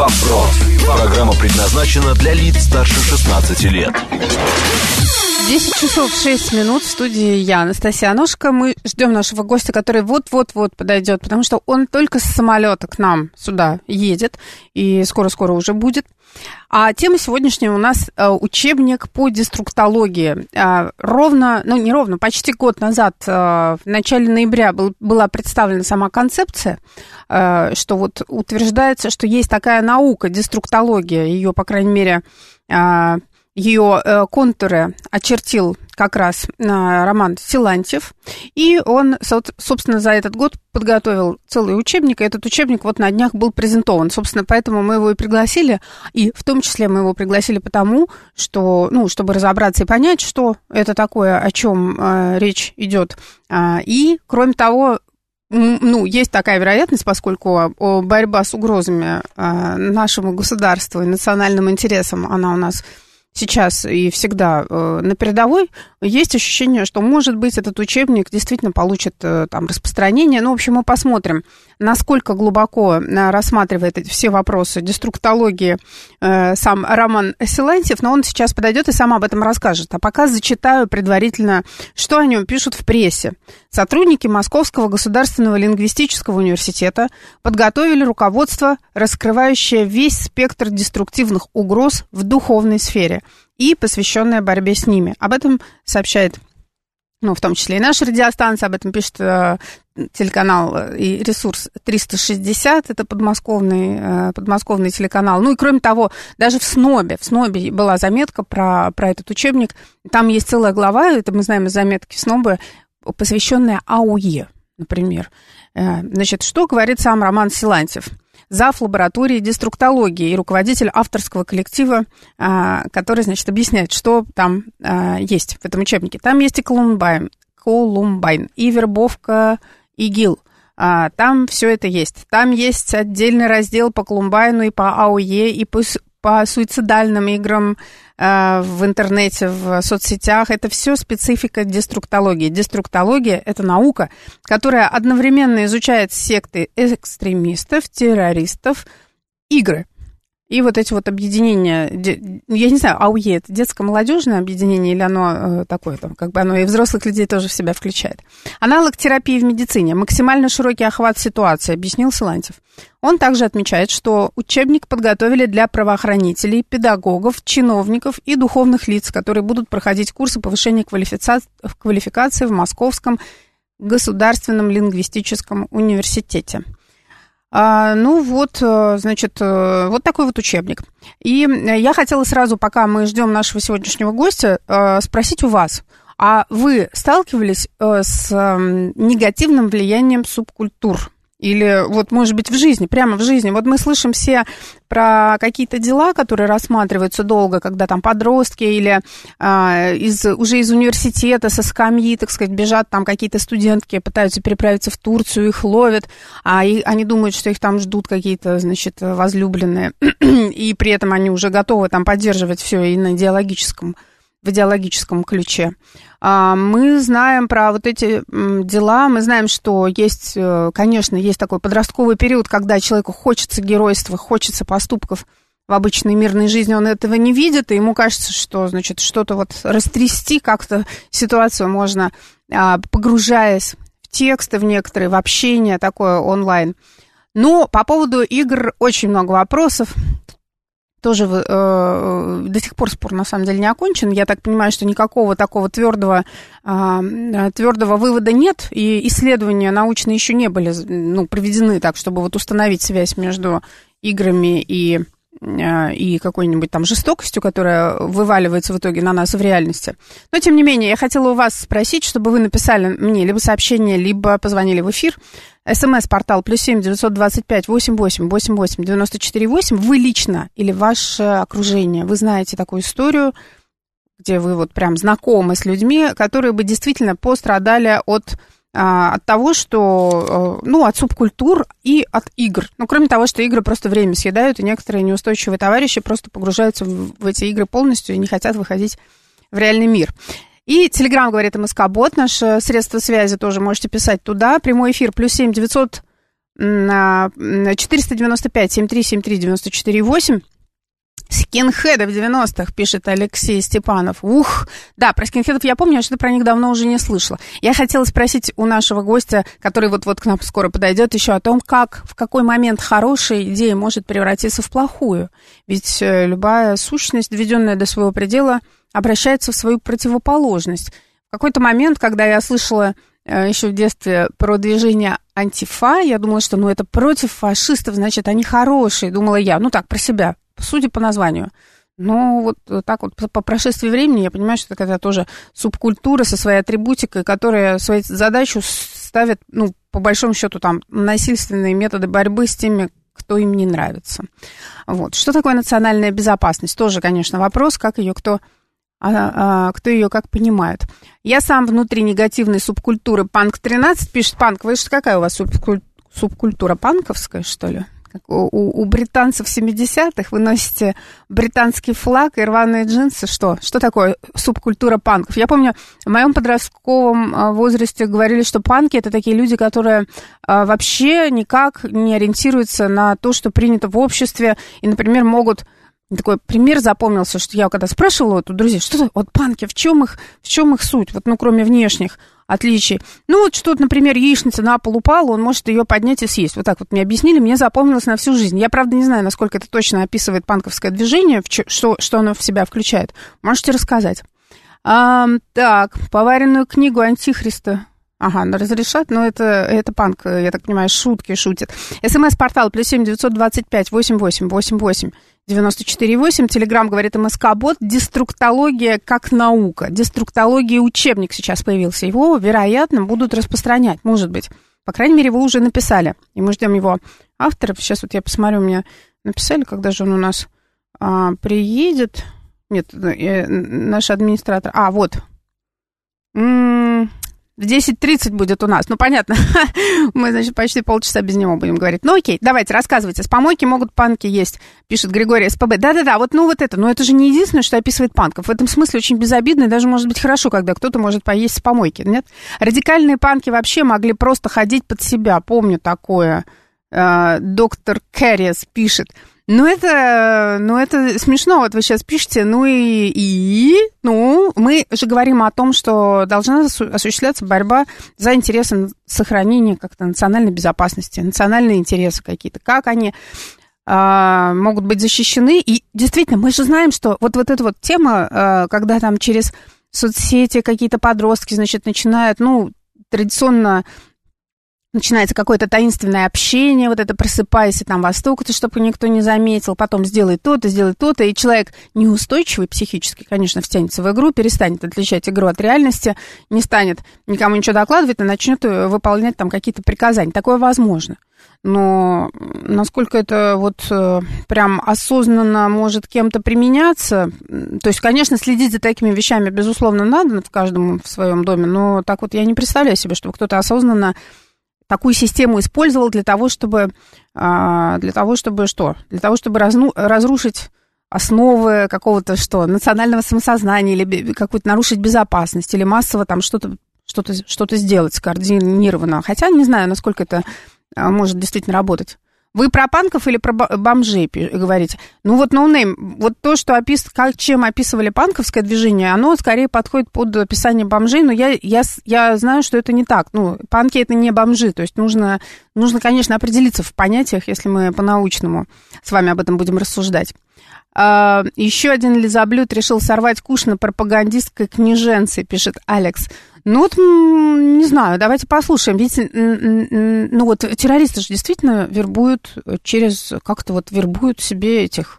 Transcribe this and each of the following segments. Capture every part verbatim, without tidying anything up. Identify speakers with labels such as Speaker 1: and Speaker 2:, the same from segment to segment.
Speaker 1: Вопрос. Программа предназначена для лиц старше шестнадцати лет.
Speaker 2: десять часов шесть минут, в студии я, Анастасия Аношка. Мы ждем нашего гостя, который вот-вот-вот подойдет, потому что он только с самолета к нам сюда едет, и скоро-скоро уже будет. А тема сегодняшняя у нас э, учебник по деструктологии. Э, ровно, ну не ровно, почти год назад, э, в начале ноября был, была представлена сама концепция, э, что вот утверждается, что есть такая наука, деструктология, ее, по крайней мере, э, ее э, контуры очертил как раз э, Роман Силантьев, и он, со, собственно, за этот год подготовил целый учебник, и этот учебник вот на днях был презентован. Собственно, поэтому мы его и пригласили, и в том числе мы его пригласили потому, что, ну, чтобы разобраться и понять, что это такое, о чем э, речь идет. Э, и, кроме того, ну, есть такая вероятность, поскольку борьба с угрозами э, нашему государству и национальным интересам, она у нас сейчас и всегда э, на передовой, есть ощущение, что, может быть, этот учебник действительно получит э, там распространение. Ну, в общем, мы посмотрим, насколько глубоко э, рассматривает эти все вопросы деструктологии э, сам Роман Силантьев, но он сейчас подойдет и сам об этом расскажет. А пока зачитаю предварительно, что о нем пишут в прессе. Сотрудники Московского государственного лингвистического университета подготовили руководство, раскрывающее весь спектр деструктивных угроз в духовной сфере и посвященное борьбе с ними. Об этом сообщает, ну, в том числе и наша радиостанция, об этом пишет э, телеканал и ресурс триста шестьдесят, это подмосковный, э, подмосковный телеканал. Ну и кроме того, даже в СНОБе, в СНОБе была заметка про, про этот учебник, там есть целая глава, это мы знаем из заметки СНОБа, посвященная АУЕ, например. Э, значит, что говорит сам Роман Силантьев? Зав. Лаборатории деструктологии и руководитель авторского коллектива, который, значит, объясняет, что там есть в этом учебнике. Там есть и Колумбайн, Колумбайн, и вербовка ИГИЛ. Там все это есть. Там есть отдельный раздел по Колумбайну и по АОЕ, и по, по суицидальным играм в интернете, в соцсетях. Это все специфика деструктологии. Деструктология – это наука, которая одновременно изучает секты экстремистов, террористов, игры. И вот эти вот объединения, я не знаю, АУЕ – это детско-молодежное объединение или оно такое, там, как бы оно и взрослых людей тоже в себя включает. Аналог терапии в медицине, максимально широкий охват ситуации, объяснил Силантьев. Он также отмечает, что учебник подготовили для правоохранителей, педагогов, чиновников и духовных лиц, которые будут проходить курсы повышения квалификации, квалификации в Московском государственном лингвистическом университете. А, ну вот, значит, вот такой вот учебник. И я хотела сразу, пока мы ждем нашего сегодняшнего гостя, спросить у вас, а вы сталкивались с негативным влиянием субкультур? Или вот, может быть, в жизни, прямо в жизни. Вот мы слышим все про какие-то дела, которые рассматриваются долго, когда там подростки или а, из, уже из университета со скамьи, так сказать, бежат там какие-то студентки, пытаются переправиться в Турцию, их ловят, а и, они думают, что их там ждут какие-то, значит, возлюбленные, и при этом они уже готовы там поддерживать все и на идеологическом, в идеологическом ключе. Мы знаем про вот эти дела, мы знаем, что есть, конечно, есть такой подростковый период, когда человеку хочется геройства, хочется поступков в обычной мирной жизни, он этого не видит, и ему кажется, что, значит, что-то вот растрясти как-то ситуацию можно, погружаясь в тексты, в некоторые, в общение такое онлайн. Но по поводу игр очень много вопросов. Тоже э, до сих пор спор на самом деле не окончен. Я так понимаю, что никакого такого твердого, э, твердого вывода нет, и исследования научные еще не были, ну, проведены так, чтобы вот установить связь между играми и, э, и какой-нибудь там жестокостью, которая вываливается в итоге на нас в реальности. Но, тем не менее, я хотела у вас спросить, чтобы вы написали мне либо сообщение, либо позвонили в эфир. СМС-портал плюс семь девятьсот двадцать пять восемьдесят восемь восемьдесят восемь девяносто четыре восемь. Вы лично или ваше окружение, вы знаете такую историю, где вы вот прям знакомы с людьми, которые бы действительно пострадали от, от того, что, ну, от субкультур и от игр. Ну, кроме того, что игры просто время съедают, и некоторые неустойчивые товарищи просто погружаются в, в эти игры полностью и не хотят выходить в реальный мир. И Телеграм, говорит МСК-бот, наше средство связи, тоже можете писать туда. Прямой эфир плюс семь девятьсот четыреста девяносто пять семьдесят три семьдесят три девяносто четыре восемь. Скинхеды в девяностых, пишет Алексей Степанов. Ух, да, про скинхедов я помню, я что-то про них давно уже не слышала. Я хотела спросить у нашего гостя, который вот-вот к нам скоро подойдет, еще о том, как, в какой момент хорошая идея может превратиться в плохую. Ведь любая сущность, доведенная до своего предела, обращается в свою противоположность. В какой-то момент, когда я слышала еще в детстве про движение антифа, я думала, что ну это против фашистов, значит, они хорошие, думала я, ну так, про себя. Судя по названию. Но вот так вот по прошествии времени я понимаю, что это какая-то тоже субкультура со своей атрибутикой, которая свою задачу ставит, ну, по большому счету, там, насильственные методы борьбы с теми, кто им не нравится. Вот. Что такое национальная безопасность? Тоже, конечно, вопрос, как ее кто, а, а, кто ее как понимает. Я сам внутри негативной субкультуры панк тринадцать, пишет панк. Вы что, какая у вас субкультура? Субкультура панковская, что ли? У, у, у британцев семидесятых вы носите британский флаг и рваные джинсы. Что? Что такое субкультура панков? Я помню, в моем подростковом возрасте говорили, что панки — это такие люди, которые а, вообще никак не ориентируются на то, что принято в обществе, и, например, могут... Такой пример запомнился, что я когда спрашивала вот у друзей, что вот панки, в чем их, в чем их суть, вот, ну, кроме внешних отличий. Ну, вот что-то, например, яичница на пол упала, он может ее поднять и съесть. Вот так вот мне объяснили, мне запомнилось на всю жизнь. Я, правда, не знаю, насколько это точно описывает панковское движение, что, что оно в себя включает. Можете рассказать. А, так, поваренную книгу Антихриста. Ага, ну разрешат, но это, это панк, я так понимаю, шутки шутит. СМС-портал плюс семь девятьсот двадцать пять восемьдесят восемь восемьдесят восемь девяносто четыре восемь. Телеграм говорит МСК-бот. Деструктология как наука. Деструктология учебник сейчас появился. Его, вероятно, будут распространять, может быть. По крайней мере, вы уже написали. И мы ждем его авторов. Сейчас вот я посмотрю, мне написали, когда же он у нас а, приедет. Нет, э, наш администратор. А, вот. М-м- В десять тридцать будет у нас. Ну, понятно. Мы, значит, почти полчаса без него будем говорить. Ну, окей, давайте, рассказывайте. С помойки могут панки есть, пишет Григорий СПБ. Да-да-да, вот, ну, вот это. Но это же не единственное, что описывает панков. В этом смысле очень безобидно и даже может быть хорошо, когда кто-то может поесть с помойки, нет? Радикальные панки вообще могли просто ходить под себя. Помню такое. Доктор Кэррис пишет. Ну, это, ну, это смешно, вот вы сейчас пишете, ну и, и, ну, мы же говорим о том, что должна осуществляться борьба за интересы сохранения как-то национальной безопасности, национальные интересы какие-то, как они а, могут быть защищены, и действительно, мы же знаем, что вот, вот эта вот тема, а, когда там через соцсети какие-то подростки, значит, начинают, ну, традиционно... Начинается какое-то таинственное общение, вот это просыпайся, там, восток-то, чтобы никто не заметил, потом сделай то-то, сделай то-то, и человек неустойчивый психически, конечно, втянется в игру, перестанет отличать игру от реальности, не станет никому ничего докладывать и начнет выполнять там какие-то приказания. Такое возможно. Но насколько это вот прям осознанно может кем-то применяться, то есть, конечно, следить за такими вещами, безусловно, надо в каждом в своем доме, но так вот я не представляю себе, чтобы кто-то осознанно такую систему использовал для того, чтобы, для того, чтобы что? Для того, чтобы разну, разрушить основы какого-то что? Национального самосознания или какую-то нарушить безопасность, или массово там что-то, что-то, что-то сделать скоординированно. Хотя не знаю, насколько это может действительно работать. Вы про панков или про бомжей говорите? Ну вот no name, вот то, что опис... как, чем описывали панковское движение, оно скорее подходит под описание бомжей, но я, я, я знаю, что это не так. Ну, панки — это не бомжи, то есть нужно, нужно, конечно, определиться в понятиях, если мы по-научному с вами об этом будем рассуждать. А, еще один лизоблюд решил сорвать куш на пропагандистской княженце, пишет Алекс. Ну вот, не знаю, давайте послушаем. Видите, ну вот террористы же действительно вербуют через, как-то вот вербуют себе этих,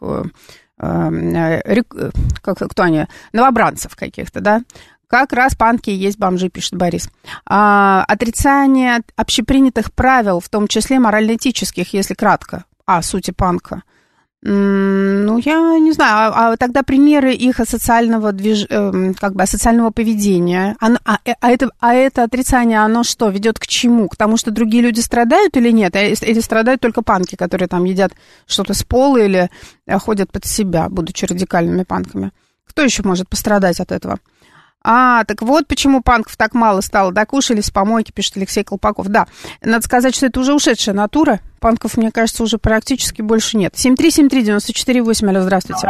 Speaker 2: как, кто они, новобранцев каких-то, да? Как раз панки и есть бомжи, пишет Борис. А, отрицание общепринятых правил, в том числе морально-этических, если кратко, о сути панка. Ну, я не знаю, а, а тогда примеры их асоциального, движ... э, как бы асоциального поведения, а, а, а, это, а это отрицание, оно что, ведет к чему? К тому, что другие люди страдают или нет? Или страдают только панки, которые там едят что-то с пола или ходят под себя, будучи радикальными панками? Кто еще может пострадать от этого? А, так вот почему панков так мало стало. Докушались с помойки, пишет Алексей Колпаков. Да, надо сказать, что это уже ушедшая натура. Панков, мне кажется, уже практически больше нет. семь три семь три девять четыре восемь. Алло, здравствуйте.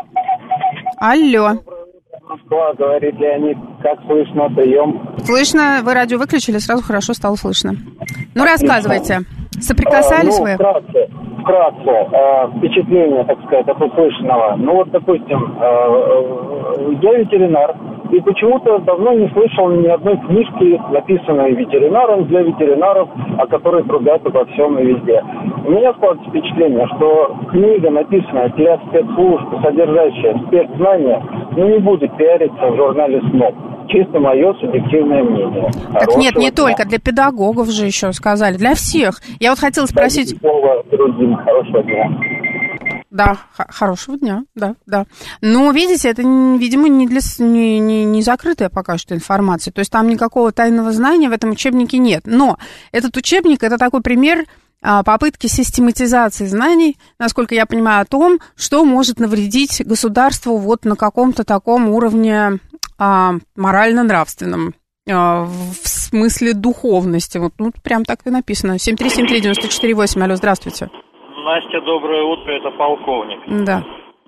Speaker 2: Алло.
Speaker 3: Москва, говорит Леонид. Как слышно, прием?
Speaker 2: Слышно. Вы радио выключили, сразу хорошо стало слышно. Ну, рассказывайте. Соприкасались
Speaker 3: а, ну,
Speaker 2: вы?
Speaker 3: Вкратце, вкратце э, впечатление, так сказать, от услышанного. Ну вот, допустим, э, я ветеринар, и почему-то давно не слышал ни одной книжки, написанной ветеринаром для ветеринаров, о которой трубят обо всем и везде. У меня складывается впечатление, что книга, написанная для спецслужб, содержащая спецзнания, ну, не будет пиариться в журнале СНОП. Чисто мое субъективное мнение.
Speaker 2: Так
Speaker 3: Хорошего
Speaker 2: нет, не
Speaker 3: дня.
Speaker 2: только, для педагогов же еще сказали, для всех. Я вот хотела спросить...
Speaker 3: Слово другим. Хорошего дня.
Speaker 2: Да, х- хорошего дня, да, да. Но, видите, это, видимо, не, для, не, не, не закрытая пока что информация. То есть там никакого тайного знания в этом учебнике нет. Но этот учебник – это такой пример а, попытки систематизации знаний, насколько я понимаю, о том, что может навредить государству вот на каком-то таком уровне а, морально-нравственном. В смысле духовности. Вот ну, прям так и написано. семь три семь три девять четыре восемь. Алло, здравствуйте.
Speaker 4: Настя, доброе утро, это полковник.
Speaker 2: Да.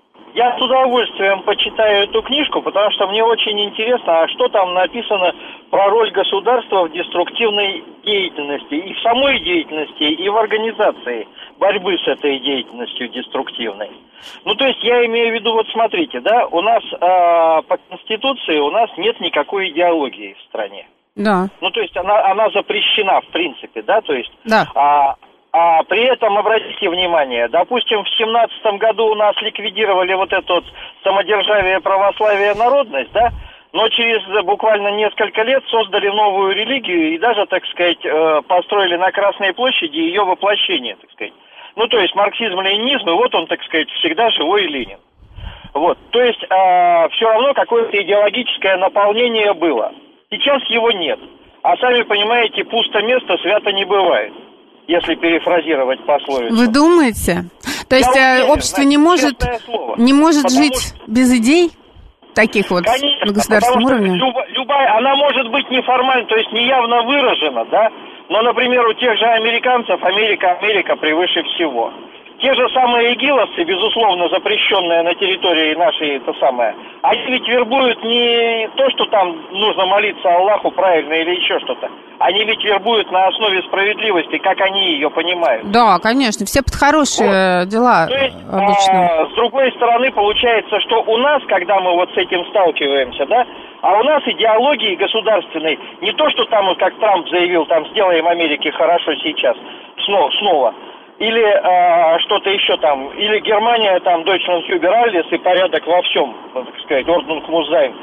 Speaker 4: Я с удовольствием почитаю эту книжку, потому что мне очень интересно, а что там написано про роль государства в деструктивной деятельности, и в самой деятельности, и в организации борьбы с этой деятельностью деструктивной. Ну, то есть я имею в виду, вот смотрите, да, у нас э, по Конституции у нас нет никакой идеологии в стране.
Speaker 2: Да.
Speaker 4: Ну, то есть она, она запрещена, в принципе, да, то есть...
Speaker 2: Да.
Speaker 4: А, А при этом, обратите внимание, допустим, в семнадцатом году у нас ликвидировали вот это вот самодержавие, православие, народность, да, но через буквально несколько лет создали новую религию и даже, так сказать, построили на Красной площади ее воплощение, так сказать. Ну, то есть марксизм-ленинизм, и вот он, так сказать, всегда живой Ленин. Вот, то есть э, все равно какое-то идеологическое наполнение было. Сейчас его нет. А сами понимаете, пусто место свято не бывает, если перефразировать пословицу.
Speaker 2: Вы думаете? То есть
Speaker 4: Я уверен,
Speaker 2: общество
Speaker 4: знаете,
Speaker 2: не может, не может
Speaker 4: Потому
Speaker 2: жить
Speaker 4: что...
Speaker 2: без идей таких вот
Speaker 4: Конечно,
Speaker 2: на государственном
Speaker 4: потому что
Speaker 2: уровне?
Speaker 4: Люб, любая, она может быть неформальна, то есть неявно выражена, да, но, например, у тех же американцев Америка, Америка превыше всего. Те же самые игиловцы, безусловно, запрещенные на территории нашей, это самое, они ведь вербуют не то, что там нужно молиться Аллаху правильно или еще что-то. Они ведь вербуют на основе справедливости, как они ее понимают.
Speaker 2: Да, конечно, все под хорошие вот. Дела
Speaker 4: то есть,
Speaker 2: обычно.
Speaker 4: А, с другой стороны, получается, что у нас, когда мы вот с этим сталкиваемся, да, а у нас идеологии государственной, не то, что там, вот как Трамп заявил, там, сделаем Америке хорошо сейчас, снова, снова или э, что-то еще там, или Германия, там, Deutschland über alles и порядок во всем, так сказать, Ordnung muss sein.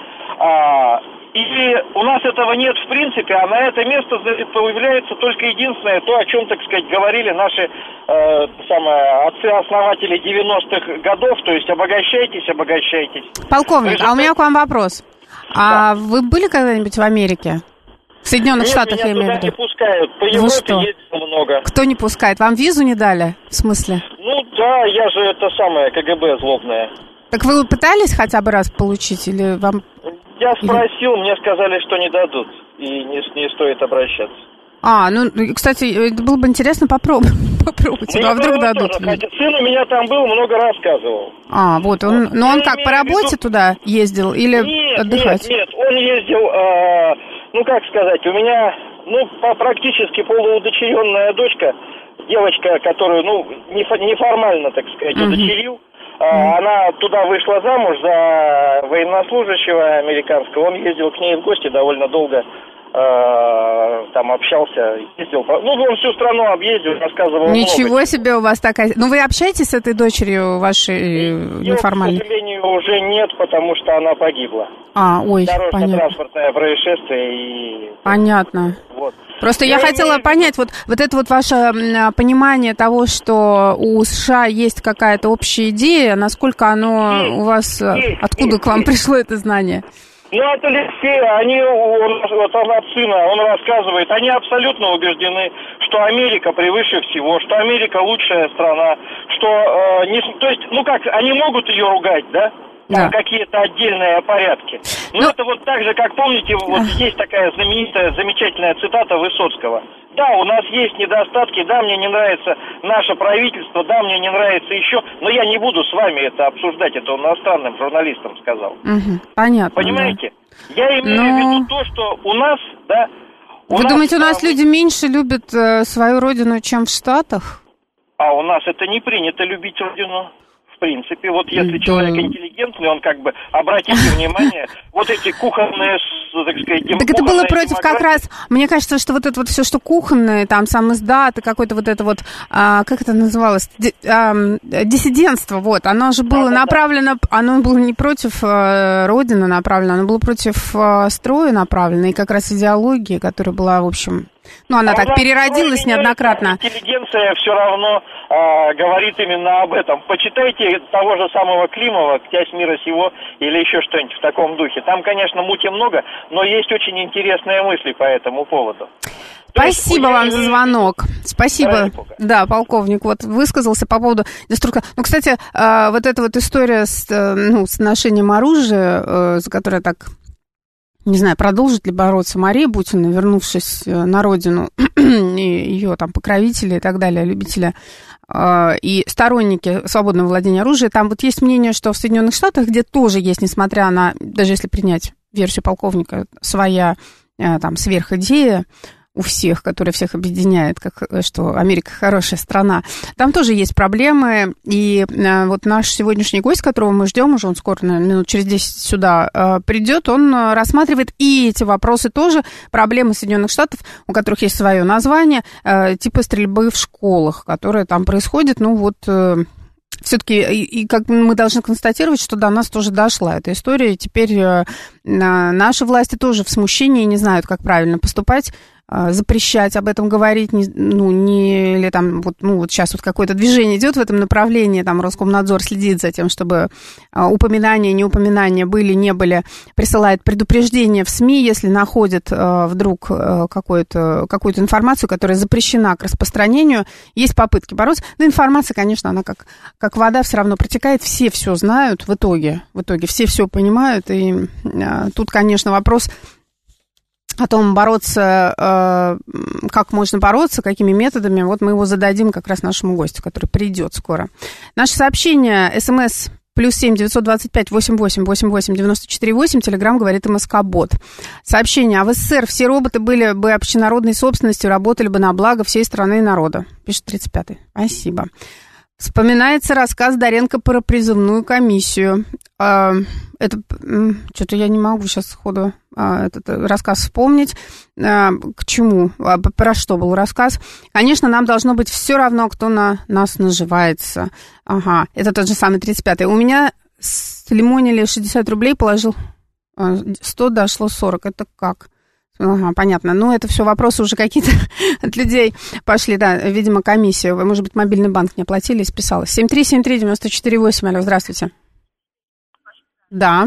Speaker 4: А, или у нас этого нет в принципе, а на это место, значит, появляется только единственное, то, о чем, так сказать, говорили наши э, самое, отцы-основатели девяностых годов, то есть обогащайтесь, обогащайтесь.
Speaker 2: Полковник,
Speaker 4: Вы
Speaker 2: а у меня к вам вопрос. А да. Вы были когда-нибудь в Америке? В Соединенных
Speaker 4: Нет,
Speaker 2: Штатах,
Speaker 4: меня
Speaker 2: я имею в виду.
Speaker 4: не пускают. По Европе ездил много.
Speaker 2: Кто не пускает? Вам визу не дали? В смысле?
Speaker 4: Ну да, я же это самое, КГБ злобное.
Speaker 2: Так вы пытались хотя бы раз получить или вам...
Speaker 4: Я спросил, или... мне сказали, что не дадут. И не, не стоит обращаться.
Speaker 2: А, ну, кстати, было бы интересно попробовать. Попробуйте, ну, а вдруг дадут?
Speaker 4: Тоже, хотя сын у меня там был, много рассказывал.
Speaker 2: А, вот, он, но он как, по работе виду... туда ездил или
Speaker 4: нет,
Speaker 2: отдыхать?
Speaker 4: Нет, нет, он ездил, э, ну, как сказать, у меня, ну, практически полуудочеренная дочка, девочка, которую, ну, неформально, так сказать, uh-huh. удочерил. Uh-huh. Она туда вышла замуж за военнослужащего американского, он ездил к ней в гости довольно долго. Там общался, ездил, ну, он всю страну объездил, рассказывал.
Speaker 2: Ничего
Speaker 4: много.
Speaker 2: себе у вас такая... Ну, вы общаетесь с этой дочерью вашей неформальной?
Speaker 4: К сожалению, уже нет, потому что она погибла.
Speaker 2: А, ой, понятно.
Speaker 4: Дорожно-транспортное происшествие и...
Speaker 2: Понятно.
Speaker 4: Вот.
Speaker 2: Просто я, я хотела имею... понять, вот, вот это вот ваше понимание того, что у США есть какая-то общая идея, насколько оно есть, у вас... Есть, откуда есть, к вам есть. пришло это знание?
Speaker 4: Ну, от Алексея, они, он, вот он от сына, он рассказывает, они абсолютно убеждены, что Америка превыше всего, что Америка лучшая страна, что, э, не, то есть, ну как, они могут ее ругать, да? там
Speaker 2: да.
Speaker 4: какие-то отдельные порядки. Но ну, это вот так же, как помните, вот есть такая знаменитая, замечательная цитата Высоцкого. Да, у нас есть недостатки, да, мне не нравится наше правительство, да, мне не нравится еще, но я не буду с вами это обсуждать, это он иностранным журналистам сказал.
Speaker 2: Угу, понятно.
Speaker 4: Понимаете? Да. Я имею
Speaker 2: но...
Speaker 4: в виду то, что у нас, да... У
Speaker 2: Вы
Speaker 4: нас,
Speaker 2: думаете, у нас
Speaker 4: а,
Speaker 2: люди меньше любят э, свою родину, чем в Штатах?
Speaker 4: А у нас это не принято любить родину. В принципе, вот если
Speaker 2: да.
Speaker 4: человек интеллигентный, он как бы, обратите внимание, вот эти кухонные, так сказать,
Speaker 2: так это было против как раз, мне кажется, что вот это вот все, что кухонное, там сам издат, и какое-то вот это вот, а, как это называлось, Ди, а, диссидентство, вот, оно же было да, направлено, да. оно было не против а, Родины направлено, оно было против а, строя направлено, и как раз идеологии, которая была, в общем... Ну, она а так переродилась неоднократно.
Speaker 4: Интеллигенция все равно а, говорит именно об этом. Почитайте того же самого Климова «Князь мира сего» или еще что-нибудь в таком духе. Там, конечно, мути много, но есть очень интересные мысли по этому поводу.
Speaker 2: Спасибо вам за звонок. Спасибо. Да, полковник вот высказался по поводу деструктора. Ну, кстати, вот эта вот история с, ну, с ношением оружия, за которое так... Не знаю, продолжит ли бороться Мария Бутина, вернувшись на родину, и ее там покровители и так далее, любители и сторонники свободного владения оружием. Там вот есть мнение, что в Соединенных Штатах, где тоже есть, несмотря на, даже если принять версию полковника, своя там сверхидея, у всех, которая всех объединяет, как, что Америка хорошая страна. Там тоже есть проблемы, и э, вот наш сегодняшний гость, которого мы ждем, уже он скоро, наверное, минут через десять сюда э, придет, он рассматривает и эти вопросы тоже, проблемы Соединенных Штатов, у которых есть свое название, э, типа стрельбы в школах, которые там происходят, ну вот... Э, все-таки, и, и как мы должны констатировать, что до нас тоже дошла эта история, и теперь э, наши власти тоже в смущении не знают, как правильно поступать, э, запрещать об этом говорить, не, ну, не, или там, вот, ну, вот сейчас вот какое-то движение идет в этом направлении, там Роскомнадзор следит за тем, чтобы э, упоминания, неупоминания были, не были, присылает предупреждение в СМИ, если находят э, вдруг э, какую-то, какую-то информацию, которая запрещена к распространению, есть попытки бороться, но информация, конечно, она как, как вода все равно протекает, все все знают в итоге, в итоге все все понимают, и э, тут, конечно, вопрос о том, бороться, э, как можно бороться, какими методами, вот мы его зададим как раз нашему гостю, который придет скоро. Наше сообщение, смс плюс семь девятьсот двадцать пять восемьдесят восемь восемьдесят восемь девяносто четыре восемь, телеграм говорит МСК-бот. Сообщение, а в СССР все роботы были бы общенародной собственностью, работали бы на благо всей страны и народа, пишет тридцать пятый. Спасибо. Вспоминается рассказ Доренко про призывную комиссию. Это что-то я не могу сейчас сходу этот рассказ вспомнить. К чему? Про что был рассказ? Конечно, нам должно быть все равно, кто на нас наживается. Ага, это тот же самый тридцать пятый. У меня слимонили шестьдесят рублей, положил сто, дошло сорок. Это как? Ага, понятно. Ну, это все вопросы уже какие-то от людей пошли, да, видимо, комиссия. Может быть, мобильный банк не оплатили и списалось. семь три семь три девять четыре восемь. Алло, здравствуйте. Да.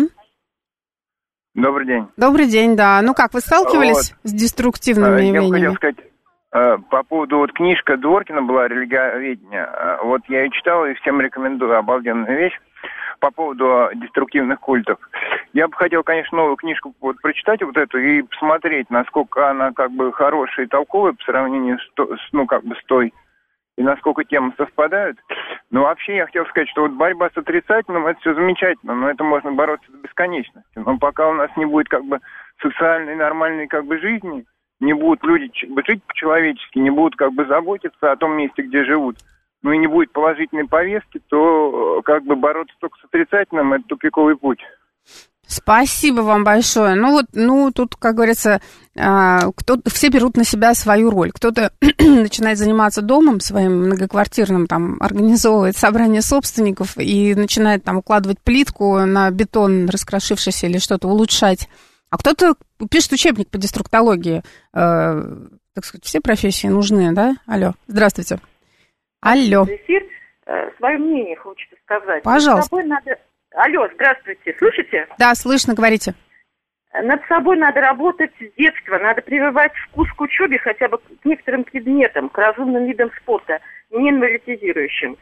Speaker 5: Добрый день.
Speaker 2: Добрый день, да. Ну как, вы сталкивались вот с деструктивными
Speaker 5: я
Speaker 2: явлениями?
Speaker 5: Я хотел сказать, по поводу, вот книжка Дворкина была «Религиоведение». Вот я ее читал и всем рекомендую, обалденная вещь. По поводу деструктивных культов. Я бы хотел, конечно, новую книжку вот прочитать вот эту и посмотреть, насколько она как бы хорошая и толковая по сравнению с, с ну, как бы с той, и насколько темы совпадают. Но вообще я хотел сказать, что вот борьба с отрицательным, это все замечательно, но это можно бороться до бесконечности. Но пока у нас не будет как бы социальной нормальной как бы жизни, не будут люди жить по-человечески, не будут как бы заботиться о том месте, где живут, ну и не будет положительной повестки, то как бы бороться только с отрицательным – это тупиковый путь.
Speaker 2: Спасибо вам большое. Ну вот, ну тут, как говорится, кто, все берут на себя свою роль. Кто-то начинает заниматься домом своим многоквартирным, там, организовывает собрание собственников и начинает там укладывать плитку на бетон, раскрошившийся, или что-то улучшать. А кто-то пишет учебник по деструктологии. Э, так сказать, все профессии нужны, да? Алло, здравствуйте. Алло.
Speaker 6: Эфир, э, свое мнение хочется сказать.
Speaker 2: Пожалуйста.
Speaker 6: Над собой надо... Алло, здравствуйте, слышите?
Speaker 2: Да, слышно, говорите.
Speaker 6: Над собой надо работать с детства, надо прививать вкус к учебе хотя бы к некоторым предметам, к разумным видам спорта, не инвалидизирующим.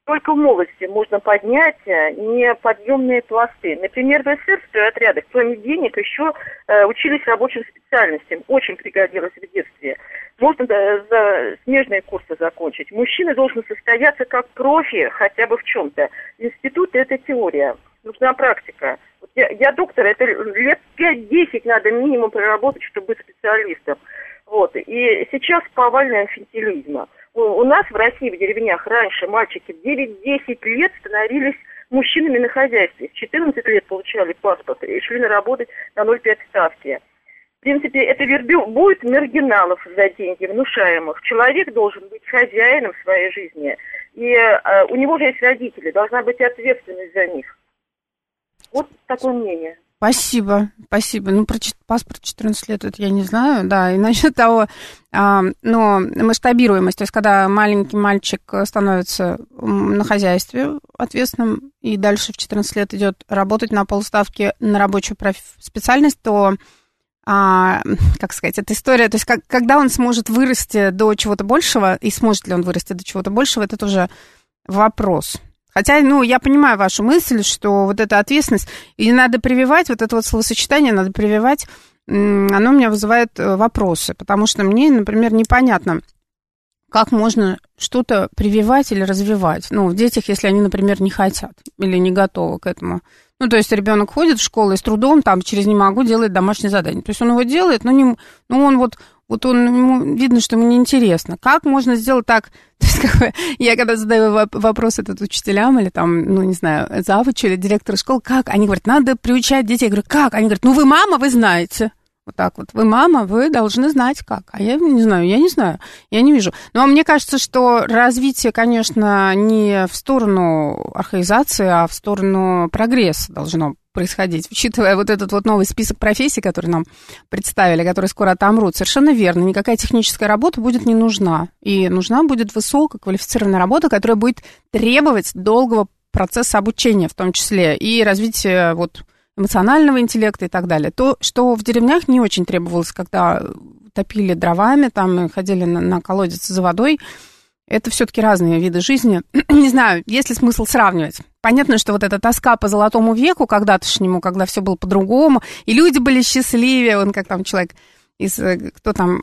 Speaker 6: только в молодости можно поднять неподъемные пласты. Например, в эсэсовских отрядах, кроме денег, еще э, учились рабочим специальностям. Очень пригодилось в детстве. Можно да, за смежные курсы закончить. Мужчина должен состояться как профи хотя бы в чем-то. Институт – это теория. Нужна практика. Вот я, я доктор, это лет пять-десять надо минимум проработать, чтобы быть специалистом. Вот. И сейчас повальная инфантилизма. У нас в России, в деревнях, раньше мальчики в девять-десять лет становились мужчинами на хозяйстве. В четырнадцать лет получали паспорт и шли на работать на ноль целых пять десятых ставки. В принципе, это вербует маргиналов за деньги, внушаемых. Человек должен быть хозяином своей жизни. И э, у него же есть родители, должна быть ответственность за них. Вот такое мнение.
Speaker 2: Спасибо, спасибо. Ну, про паспорт четырнадцать лет, это я не знаю, да. И насчет того, а, но масштабируемость, то есть когда маленький мальчик становится на хозяйстве ответственным и дальше в четырнадцать лет идет работать на полставки на рабочую проф... специальность, то, а, как сказать, эта история, то есть как, когда он сможет вырасти до чего-то большего, и сможет ли он вырасти до чего-то большего, это тоже вопрос. Хотя, ну, я понимаю вашу мысль, что вот эта ответственность, и надо прививать, вот это вот словосочетание надо прививать, оно у меня вызывает вопросы, потому что мне, например, непонятно, как можно что-то прививать или развивать, ну, в детях, если они, например, не хотят или не готовы к этому. Ну, то есть ребенок ходит в школу и с трудом там через «не могу» делает домашнее задание. То есть он его делает, но, не, ну, он вот... Вот он, ему видно, что ему неинтересно. Как можно сделать так? То есть, как бы, я когда задаю вопрос этот учителям или там, ну, не знаю, завучу или директору школы, как? Они говорят, надо приучать детей. Я говорю, как? Они говорят, ну, вы мама, вы знаете. Вот так вот. Вы мама, вы должны знать как. А я не знаю, я не знаю, я не вижу. Но мне кажется, что развитие, конечно, не в сторону архаизации, а в сторону прогресса должно происходить, учитывая вот этот вот новый список профессий, который нам представили, которые скоро отомрут. Совершенно верно, никакая техническая работа будет не нужна. И нужна будет высококвалифицированная работа, которая будет требовать долгого процесса обучения, в том числе, и развития вот эмоционального интеллекта и так далее. То, что в деревнях не очень требовалось, когда топили дровами, там ходили на, на колодец за водой, это все-таки разные виды жизни. Не знаю, есть ли смысл сравнивать. Понятно, что вот эта тоска по золотому веку когда-тошнему, когда все было по-другому, и люди были счастливее, он как там человек из, кто там,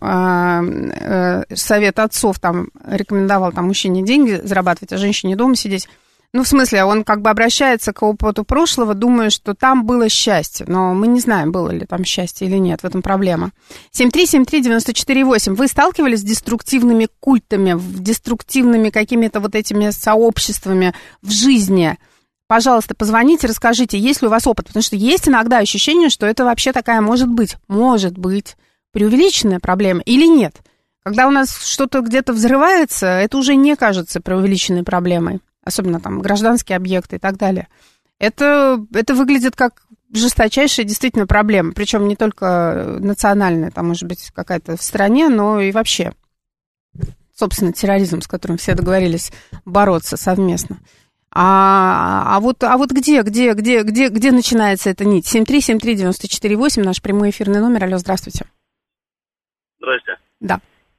Speaker 2: э, э, совет отцов там рекомендовал там мужчине деньги зарабатывать, а женщине дома сидеть. Ну, в смысле, он как бы обращается к опыту прошлого, думая, что там было счастье. Но мы не знаем, было ли там счастье или нет, в этом проблема. семь три семь три девять четыре восемь. Вы сталкивались с деструктивными культами, деструктивными какими-то вот этими сообществами в жизни? Пожалуйста, позвоните, расскажите, есть ли у вас опыт. Потому что есть иногда ощущение, что это вообще такая может быть, может быть, преувеличенная проблема или нет. Когда у нас что-то где-то взрывается, это уже не кажется преувеличенной проблемой. Особенно там гражданские объекты и так далее. Это, это выглядит как жесточайшая действительно проблема. Причем не только национальная, там может быть какая-то в стране, но и вообще. Собственно, терроризм, с которым все договорились бороться совместно. А, а, вот, а вот где, где, где, где, где начинается эта нить? семь три семь три девять четыре восемь, наш прямой эфирный номер. Алло, здравствуйте.
Speaker 7: Здрасте.
Speaker 2: Да.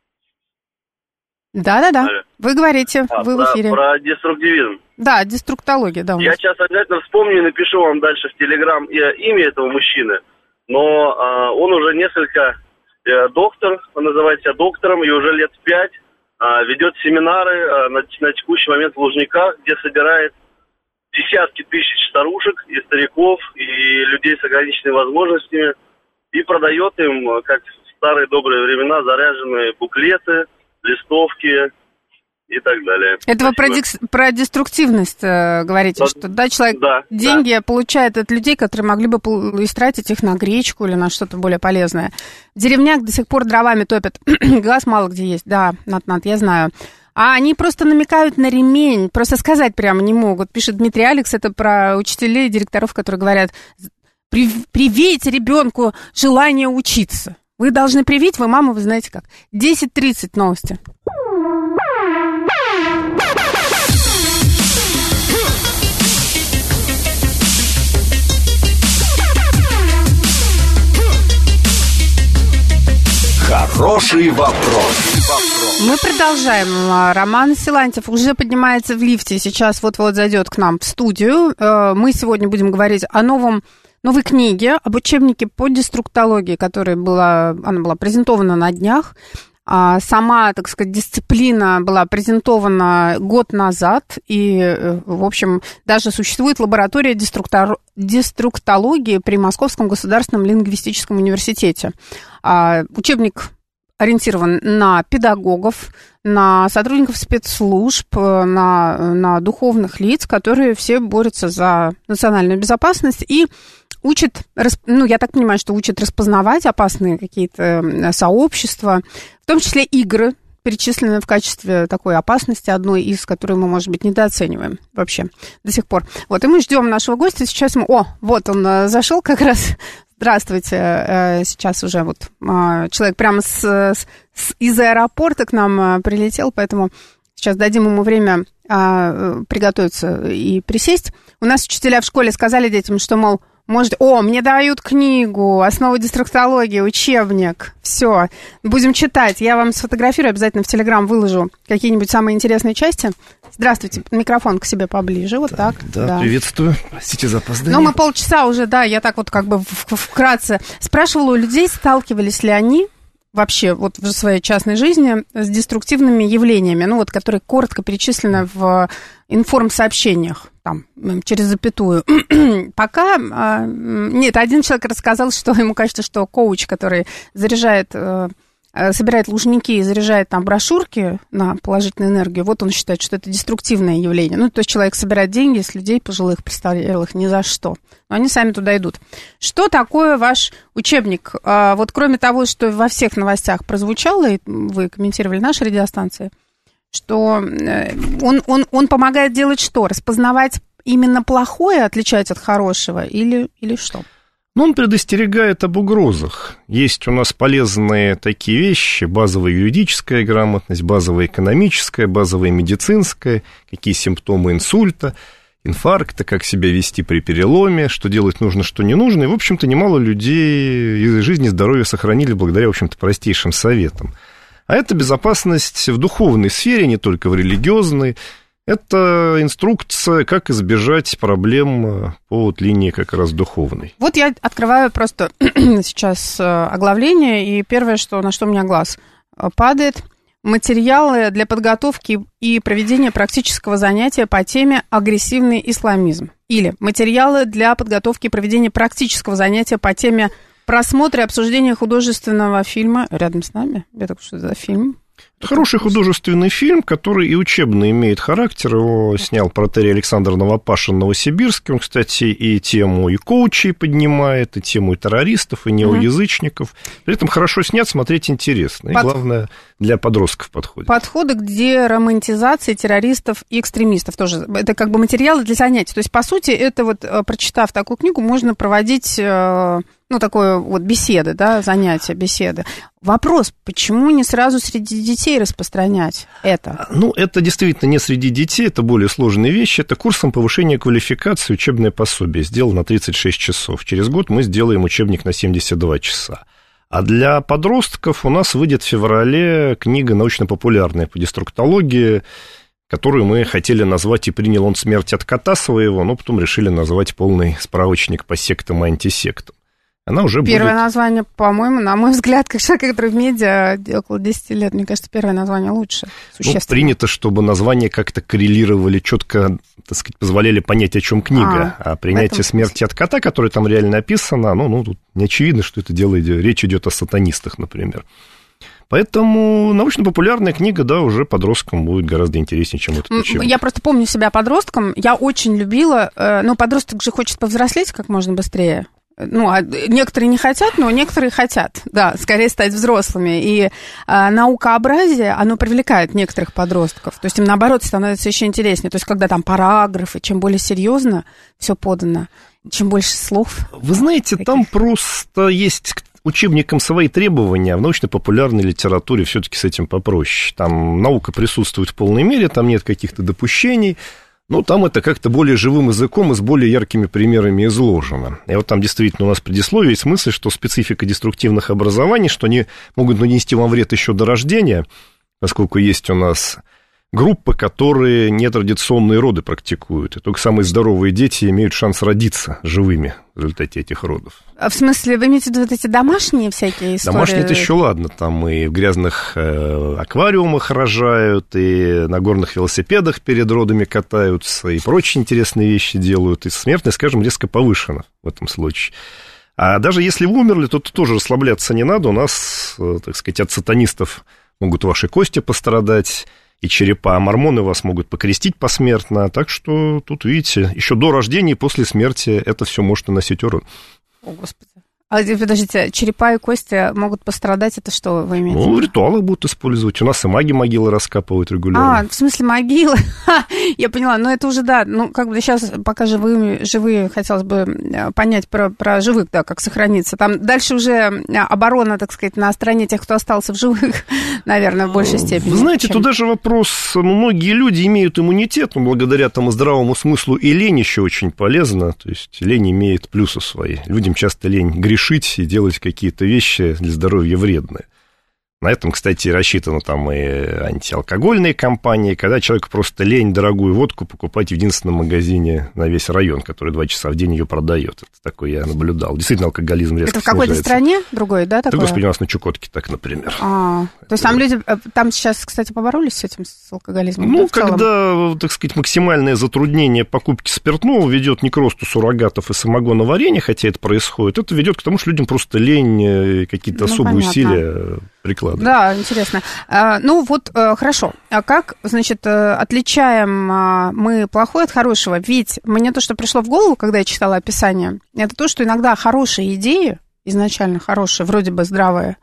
Speaker 2: Да-да-да, вы говорите,
Speaker 7: а,
Speaker 2: вы
Speaker 7: про,
Speaker 2: в эфире.
Speaker 7: Про деструктивизм.
Speaker 2: Да, деструктология, да.
Speaker 7: Я сейчас обязательно вспомню и напишу вам дальше в Телеграм имя этого мужчины, но а, он уже несколько, а, доктор, он называет себя доктором, и уже лет пять а, ведет семинары а, на, на текущий момент в Лужниках, где собирает десятки тысяч старушек и стариков, и людей с ограниченными возможностями, и продает им, как в старые добрые времена, заряженные буклеты, листовки и так далее.
Speaker 2: Это вы про, дикс, про деструктивность э, говорите, да, что да, человек
Speaker 7: да,
Speaker 2: деньги
Speaker 7: да. получает
Speaker 2: от людей, которые могли бы истратить их на гречку или на что-то более полезное. В деревнях до сих пор дровами топят. Газ мало где есть, да, Нат-Нат, я знаю. А они просто намекают на ремень, просто сказать прямо не могут. Пишет Дмитрий Алекс, это про учителей и директоров, которые говорят, привейте ребенку желание учиться. Вы должны привить, вы мама, вы знаете как. десять тридцать новости.
Speaker 1: Хаб Хороший вопрос.
Speaker 2: Мы продолжаем. Роман Силантьев уже поднимается в лифте. Сейчас вот-вот зайдет к нам в студию. Мы сегодня будем говорить о новом, новой книге, об учебнике по деструктологии, которая была, она была презентована на днях. Сама, так сказать, дисциплина была презентована год назад, и, в общем, даже существует лаборатория деструктор... деструктологии при Московском государственном лингвистическом университете. Учебник ориентирован на педагогов, на сотрудников спецслужб, на, на духовных лиц, которые все борются за национальную безопасность и учат, ну, я так понимаю, что учат распознавать опасные какие-то сообщества, в том числе игры, перечисленные в качестве такой опасности, одной из, которую мы, может быть, недооцениваем вообще до сих пор. Вот, и мы ждем нашего гостя. Сейчас мы... О, вот он зашел как раз. Здравствуйте. Сейчас уже вот человек прямо с, с, из аэропорта к нам прилетел, поэтому сейчас дадим ему время приготовиться и присесть. У нас учителя в школе сказали детям, что, мол, может, о, мне дают книгу «Основы деструктологии», учебник. Все, будем читать. Я вам сфотографирую, обязательно в Телеграм выложу какие-нибудь самые интересные части. Здравствуйте, микрофон к себе поближе, вот так. так
Speaker 8: да, да, приветствую. Простите за опоздание.
Speaker 2: Ну, мы полчаса уже, да, я так вот как бы вкратце спрашивала у людей, сталкивались ли они вообще вот в своей частной жизни с деструктивными явлениями, ну вот, которые коротко перечислены в информсообщениях, там, через запятую. Пока, нет, один человек рассказал, что ему кажется, что коуч, который заряжает, собирает лужники и заряжает там брошюрки на положительную энергию, вот он считает, что это деструктивное явление. Ну, то есть человек собирает деньги с людей пожилых, престарелых, ни за что. Но они сами туда идут. Что такое ваш учебник? Вот кроме того, что во всех новостях прозвучало, и вы комментировали наши радиостанции, что он, он, он помогает делать что? Распознавать именно плохое, отличать от хорошего, или, или что?
Speaker 8: Ну, он предостерегает об угрозах. Есть у нас полезные такие вещи: базовая юридическая грамотность, базовая экономическая, базовая медицинская, какие симптомы инсульта, инфаркта, как себя вести при переломе, что делать нужно, что не нужно. И, в общем-то, немало людей из жизни и здоровья сохранили благодаря, в общем-то, простейшим советам. А это безопасность в духовной сфере, не только в религиозной. Это инструкция, как избежать проблем по вот линии как раз духовной.
Speaker 2: Вот я открываю просто сейчас оглавление, и первое, что, на что у меня глаз падает: материалы для подготовки и проведения практического занятия по теме «Агрессивный исламизм». Или материалы для подготовки и проведения практического занятия по теме «Просмотр и обсуждение художественного фильма». Рядом с нами. Это что за фильм?
Speaker 8: Это хороший художественный фильм, который и учебный имеет характер. Его снял протоиерей Александр Новопашин Новосибирский. Он, кстати, и тему и коучей поднимает, и тему и террористов, и неоязычников. При этом хорошо снят, смотреть интересно. И, Под... главное, для подростков подходит.
Speaker 2: Подходы к деромантизации террористов и экстремистов тоже. Это как бы материалы для занятий. То есть, по сути, это вот, прочитав такую книгу, можно проводить... ну, такое вот беседы, да, занятия, беседы. Вопрос, почему не сразу среди детей распространять это?
Speaker 8: Ну, это действительно не среди детей, это более сложные вещи. Это курсом повышения квалификации учебное пособие. Сделал на тридцать шесть часов. Через год мы сделаем учебник на семьдесят два часа. А для подростков у нас выйдет в феврале книга научно-популярная по деструктологии, которую мы хотели назвать «И принял он смерть от кота своего», но потом решили назвать полный справочник по сектам и антисектам. Она уже
Speaker 2: первое
Speaker 8: будет...
Speaker 2: название, по-моему, на мой взгляд, как человек, который в медиа около десяти лет, мне кажется, первое название лучше.
Speaker 8: Ну, принято, чтобы названия как-то коррелировали, четко, так сказать, позволяли понять, о чем книга. А, а принятие смерти от кота, которое там реально описано, ну, ну, тут не очевидно, что это дело, речь идет о сатанистах, например. Поэтому научно-популярная книга, да, уже подросткам будет гораздо интереснее, чем этот учебник.
Speaker 2: Я просто помню себя подростком, я очень любила, но подросток же хочет повзрослеть как можно быстрее. Ну, а некоторые не хотят, но некоторые хотят, да, скорее стать взрослыми. И а, наукообразие, оно привлекает некоторых подростков. То есть им, наоборот, становится еще интереснее. То есть когда там параграфы, чем более серьезно все подано, чем больше слов.
Speaker 8: Вы знаете, таких. Там просто есть к учебникам свои требования. В научно-популярной литературе все-таки с этим попроще. Там наука присутствует в полной мере, там нет каких-то допущений. Ну, там это как-то более живым языком и с более яркими примерами изложено. И вот там действительно у нас в предисловии есть мысль, что специфика деструктивных образований, что они могут нанести вам вред еще до рождения, поскольку есть у нас группы, которые нетрадиционные роды практикуют, и только самые здоровые дети имеют шанс родиться живыми в результате этих родов.
Speaker 2: А в смысле, вы имеете в виду вот эти домашние всякие истории?
Speaker 8: Домашние это еще ладно, там и в грязных э, аквариумах рожают, и на горных велосипедах перед родами катаются, и прочие интересные вещи делают, и смертность, скажем, резко повышена в этом случае. А даже если вы умерли, то тут тоже расслабляться не надо, у нас, э, так сказать, от сатанистов могут ваши кости пострадать, и черепа, а мормоны вас могут покрестить посмертно, так что тут, видите, еще до рождения и после смерти это все может наносить урон.
Speaker 2: О, Господи. А, подождите, черепа и кости могут пострадать, это что вы имеете?
Speaker 8: Ну, в ритуалах будут использовать. У нас и маги могилы раскапывают регулярно.
Speaker 2: А, в смысле могилы? Я поняла, но это уже, да, ну, как бы сейчас, пока живые, живые хотелось бы понять про, про живых, да, как сохраниться. Там дальше уже оборона, так сказать, на стороне тех, кто остался в живых, наверное, в большей степени.
Speaker 8: Вы знаете,
Speaker 2: чем...
Speaker 8: тут даже вопрос, многие люди имеют иммунитет, но благодаря тому здравому смыслу и лень еще очень полезна, то есть лень имеет плюсы свои. Людям часто лень грешить и делать какие-то вещи для здоровья вредные. На этом, кстати, рассчитаны там и антиалкогольные кампании, когда человеку просто лень дорогую водку покупать в единственном магазине на весь район, который два часа в день ее продает. Это такое я наблюдал. Действительно, алкоголизм резко снижается.
Speaker 2: Это в какой-то стране другой, да, такое?
Speaker 8: Да, господи, у нас на Чукотке так, например.
Speaker 2: А, то есть там люди, там сейчас, кстати, поборолись с этим, с алкоголизмом?
Speaker 8: Ну,
Speaker 2: да,
Speaker 8: когда, так сказать, максимальное затруднение покупки спиртного ведет не к росту суррогатов и самогоноварения, хотя это происходит, это ведет к тому, что людям просто лень, какие-то ну, особые понятно. усилия прикладывать.
Speaker 2: Да, интересно. А, ну, вот, хорошо. А как, значит, отличаем мы плохое от хорошего? Ведь мне то, что пришло в голову, когда я читала описание, это то, что иногда хорошие идеи, изначально хорошие, вроде бы здравые,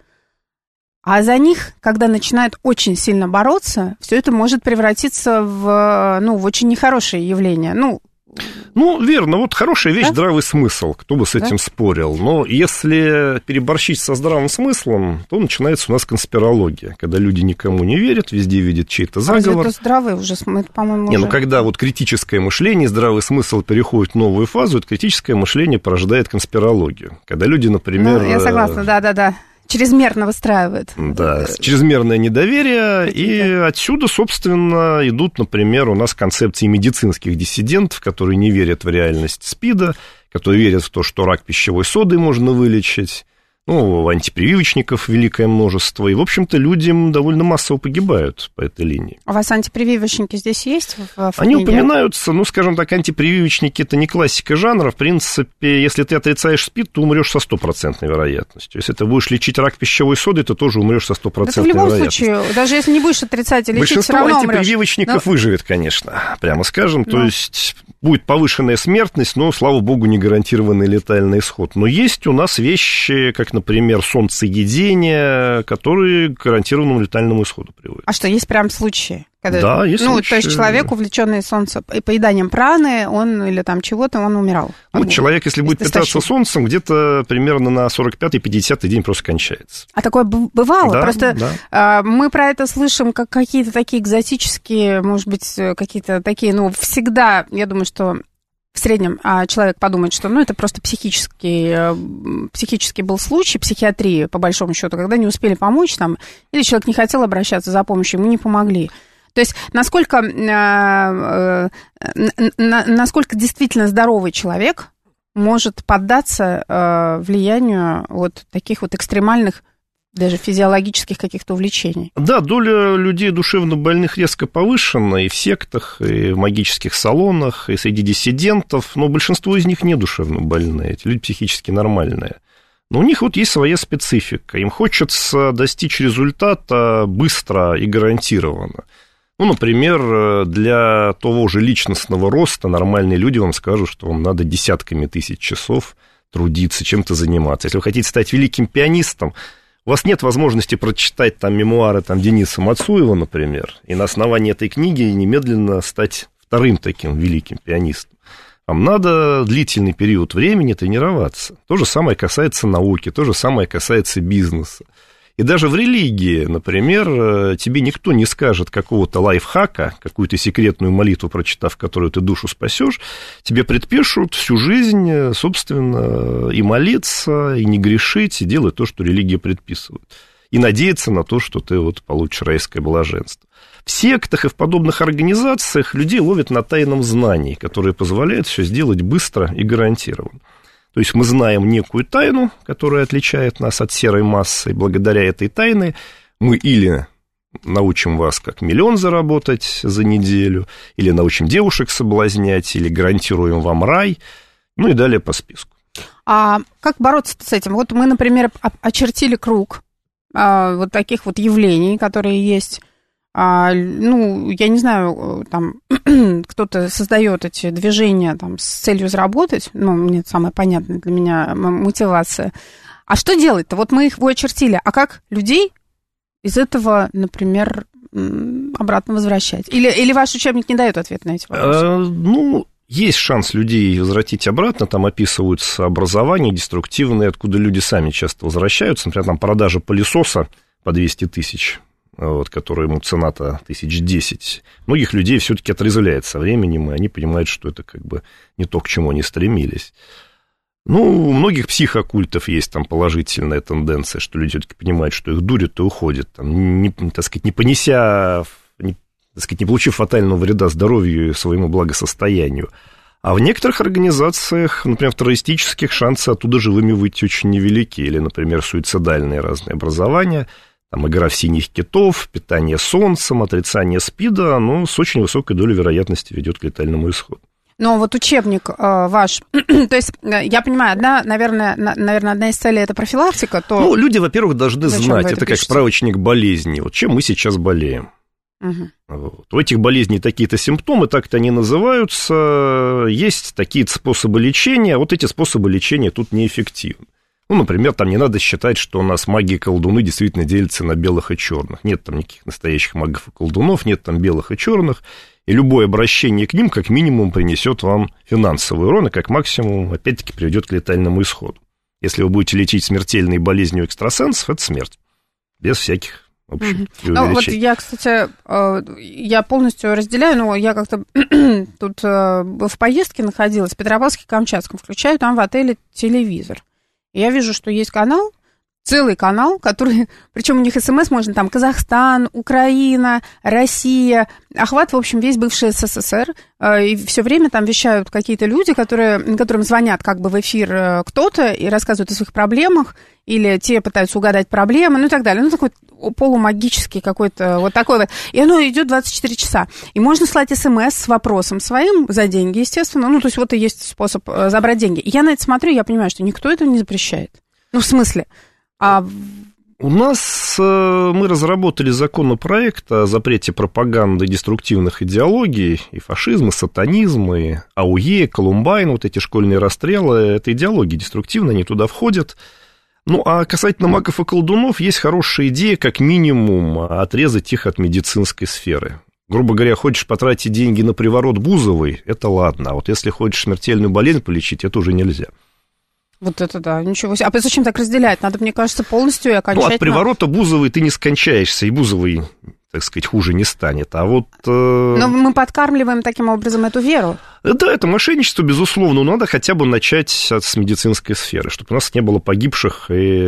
Speaker 2: а за них, когда начинают очень сильно бороться, все это может превратиться в, ну, в очень нехорошее явление. Ну,
Speaker 8: Ну, верно, вот хорошая вещь, да? Здравый смысл, кто бы с этим
Speaker 2: да?
Speaker 8: спорил. Но если переборщить со здравым смыслом, то начинается у нас конспирология, когда люди никому не верят, везде видят чей-то заговор.
Speaker 2: А это здравый уже, по-моему,
Speaker 8: Не,
Speaker 2: уже...
Speaker 8: ну когда вот критическое мышление, здравый смысл переходит в новую фазу, это критическое мышление порождает конспирологию. Когда люди, например...
Speaker 2: Ну, я согласна, да-да-да. Чрезмерно выстраивает.
Speaker 8: Да, чрезмерное недоверие, и отсюда, собственно, идут, например, у нас концепции медицинских диссидентов, которые не верят в реальность СПИДа, которые верят в то, что рак пищевой соды можно вылечить, ну, антипрививочников великое множество, и, в общем-то, люди довольно массово погибают по этой линии.
Speaker 2: У вас антипрививочники здесь есть? В, в
Speaker 8: Они
Speaker 2: книге?
Speaker 8: упоминаются, ну, скажем так, антипрививочники – это не классика жанра, в принципе, если ты отрицаешь СПИД, то умрешь со стопроцентной вероятностью. Если ты будешь лечить рак пищевой соды, ты тоже умрешь со стопроцентной вероятностью.
Speaker 2: В любом случае, даже если не будешь отрицать и лечить,
Speaker 8: большинство
Speaker 2: все равно умрешь.
Speaker 8: антипрививочников но... выживет, конечно, прямо скажем, но... то есть будет повышенная смертность, но, слава богу, не гарантированный летальный исход. Но есть у нас вещи, как, например, солнцеедение, которые к гарантированному летальному исходу приводят.
Speaker 2: А что, есть прям случаи? Когда,
Speaker 8: да, есть
Speaker 2: ну,
Speaker 8: случаи.
Speaker 2: То есть человек, увлеченный солнцем, поеданием праны, он или там чего-то, он умирал.
Speaker 8: Ну, человек, если будет питаться солнцем, где-то примерно на сорок пятый-пятидесятый день просто кончается.
Speaker 2: А такое бывало?
Speaker 8: Да,
Speaker 2: просто
Speaker 8: да.
Speaker 2: Мы про это слышим как какие-то такие экзотические, может быть, какие-то такие, ну, всегда, я думаю, что в среднем человек подумает, что, ну, это просто психический, психический был случай, психиатрии, по большому счету, когда не успели помочь там, или человек не хотел обращаться за помощью, ему не помогли. То есть насколько, насколько действительно здоровый человек может поддаться влиянию вот таких вот экстремальных, даже физиологических каких-то увлечений.
Speaker 8: Да, доля людей душевно больных резко повышена и в сектах, и в магических салонах, и среди диссидентов, но большинство из них не душевно больные, эти люди психически нормальные. Но у них вот есть своя специфика, им хочется достичь результата быстро и гарантированно. Ну, например, для того же личностного роста нормальные люди вам скажут, что вам надо десятками тысяч часов трудиться, чем-то заниматься. Если вы хотите стать великим пианистом, у вас нет возможности прочитать там мемуары там, Дениса Мацуева, например, и на основании этой книги немедленно стать вторым таким великим пианистом. Вам надо длительный период времени тренироваться. То же самое касается науки, то же самое касается бизнеса. И даже в религии, например, тебе никто не скажет какого-то лайфхака, какую-то секретную молитву, прочитав которую ты душу спасешь, тебе предпишут всю жизнь, собственно, и молиться, и не грешить, и делать то, что религия предписывает. И надеяться на то, что ты вот получишь райское блаженство. В сектах и в подобных организациях людей ловят на тайном знании, которое позволяет все сделать быстро и гарантированно. То есть мы знаем некую тайну, которая отличает нас от серой массы, и благодаря этой тайне мы или научим вас, как миллион заработать за неделю, или научим девушек соблазнять, или гарантируем вам рай, ну и далее по списку.
Speaker 2: А как бороться с этим? Вот мы, например, очертили круг а, вот таких вот явлений, которые есть. А, ну, я не знаю, там кто-то создает эти движения там, с целью заработать, ну, мне самая понятная для меня мотивация. А что делать-то? Вот мы их очертили, а как людей из этого, например, обратно возвращать? Или, или ваш учебник не дает ответ на эти вопросы?
Speaker 8: А, ну, есть шанс людей возвратить обратно, там описываются образования деструктивные, откуда люди сами часто возвращаются, например, там продажа пылесоса по двести тысяч, вот, который ему цена-то тысяч десять, многих людей все-таки отрезвляет со временем, и они понимают, что это как бы не то, к чему они стремились. Ну, у многих психокультов есть там положительная тенденция, что люди все-таки понимают, что их дурят и уходят, там, не, так сказать, не понеся, не, так сказать, не получив фатального вреда здоровью и своему благосостоянию. А в некоторых организациях, например, в террористических, шансы оттуда живыми выйти очень невелики, или, например, суицидальные разные образования. Там игра в синих китов, питание солнцем, отрицание СПИДа, оно с очень высокой долей вероятности ведет к летальному исходу.
Speaker 2: Но вот учебник э, ваш, то есть, я понимаю, одна, наверное, на, наверное, одна из целей – это профилактика, то…
Speaker 8: Ну, люди, во-первых, должны
Speaker 2: Зачем
Speaker 8: знать,
Speaker 2: это
Speaker 8: это
Speaker 2: пишете?
Speaker 8: как справочник болезней, вот чем мы сейчас болеем.
Speaker 2: Угу.
Speaker 8: Вот. У этих болезней такие-то симптомы, так-то они называются, есть такие способы лечения, вот эти способы лечения тут неэффективны. Ну, например, там не надо считать, что у нас маги и колдуны действительно делятся на белых и черных. Нет там никаких настоящих магов и колдунов, нет там белых и черных. И любое обращение к ним, как минимум, принесет вам финансовый урон, и как максимум, опять-таки, приведет к летальному исходу. Если вы будете лечить смертельные болезни у экстрасенсов, это смерть. Без всяких, в общем,
Speaker 2: преувеличений. Ну, вот я, кстати, я полностью разделяю, но я как-то тут в поездке находилась, в Петропавловске-Камчатском, включаю там в отеле телевизор. И я вижу, что есть канал, целый канал, который, причем у них СМС можно там Казахстан, Украина, Россия, охват, в общем, весь бывший СССР, и все время там вещают какие-то люди, которые, которым звонят как бы в эфир кто-то и рассказывают о своих проблемах, или те пытаются угадать проблемы, ну и так далее. Ну, такой полумагический какой-то вот такой вот. И оно идет двадцать четыре часа. И можно слать СМС с вопросом своим за деньги, естественно. Ну, то есть вот и есть способ забрать деньги. И я на это смотрю, и я понимаю, что никто этого не запрещает. Ну, в смысле? А...
Speaker 8: У нас мы разработали законопроект о запрете пропаганды деструктивных идеологий, и фашизма, и сатанизма, и АУЕ, Колумбайн, вот эти школьные расстрелы, это идеологии деструктивные, они туда входят. Ну, а касательно магов и колдунов, есть хорошая идея, как минимум, отрезать их от медицинской сферы. Грубо говоря, хочешь потратить деньги на приворот Бузовой, это ладно, а вот если хочешь смертельную болезнь полечить, это уже нельзя.
Speaker 2: Вот это да, ничего себе. А зачем так разделять? Надо, мне кажется, полностью и окончательно...
Speaker 8: Ну, от приворота Бузовой ты не скончаешься, и Бузовой, так сказать, хуже не станет. А вот... Э...
Speaker 2: Но мы подкармливаем таким образом эту веру.
Speaker 8: Да, это мошенничество, безусловно, но надо хотя бы начать с медицинской сферы, чтобы у нас не было погибших